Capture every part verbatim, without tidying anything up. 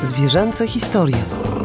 Zwierzęce historie.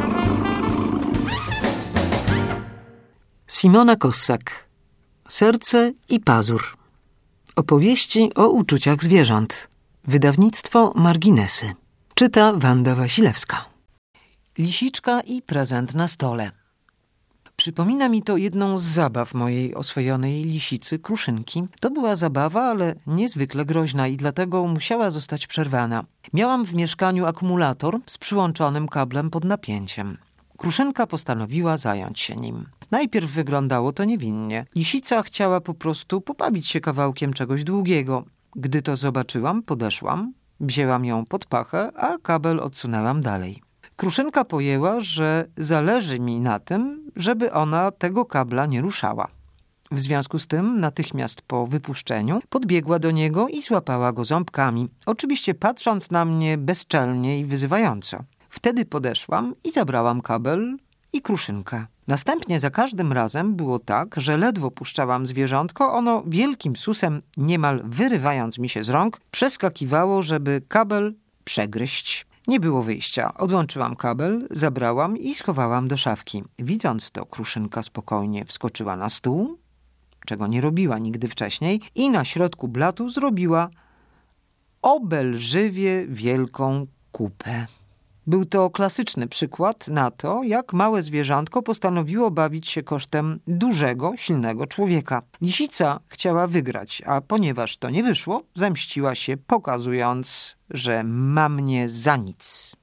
Simona Kossak. Serce i pazur. Opowieści o uczuciach zwierząt. Wydawnictwo Marginesy. Czyta Wanda Wasilewska. Lisiczka i prezent na stole. Przypomina mi to jedną z zabaw mojej oswojonej lisicy, Kruszynki. To była zabawa, ale niezwykle groźna i dlatego musiała zostać przerwana. Miałam w mieszkaniu akumulator z przyłączonym kablem pod napięciem. Kruszynka postanowiła zająć się nim. Najpierw wyglądało to niewinnie. Lisica chciała po prostu pobawić się kawałkiem czegoś długiego. Gdy to zobaczyłam, podeszłam, wzięłam ją pod pachę, a kabel odsunęłam dalej. Kruszynka pojęła, że zależy mi na tym, żeby ona tego kabla nie ruszała. W związku z tym natychmiast po wypuszczeniu podbiegła do niego i złapała go ząbkami, oczywiście patrząc na mnie bezczelnie i wyzywająco. Wtedy podeszłam i zabrałam kabel i Kruszynkę. Następnie za każdym razem było tak, że ledwo puszczałam zwierzątko, ono wielkim susem, niemal wyrywając mi się z rąk, przeskakiwało, żeby kabel przegryźć. Nie było wyjścia. Odłączyłam kabel, zabrałam i schowałam do szafki. Widząc to, Kruszynka spokojnie wskoczyła na stół, czego nie robiła nigdy wcześniej, i na środku blatu zrobiła obelżywie wielką kupę. Był to klasyczny przykład na to, jak małe zwierzątko postanowiło bawić się kosztem dużego, silnego człowieka. Lisica chciała wygrać, a ponieważ to nie wyszło, zemściła się, pokazując, że ma mnie za nic.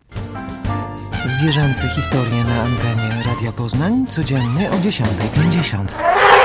Zwierzęce historie na antenie Radia Poznań codziennie o dziesiąta pięćdziesiąt.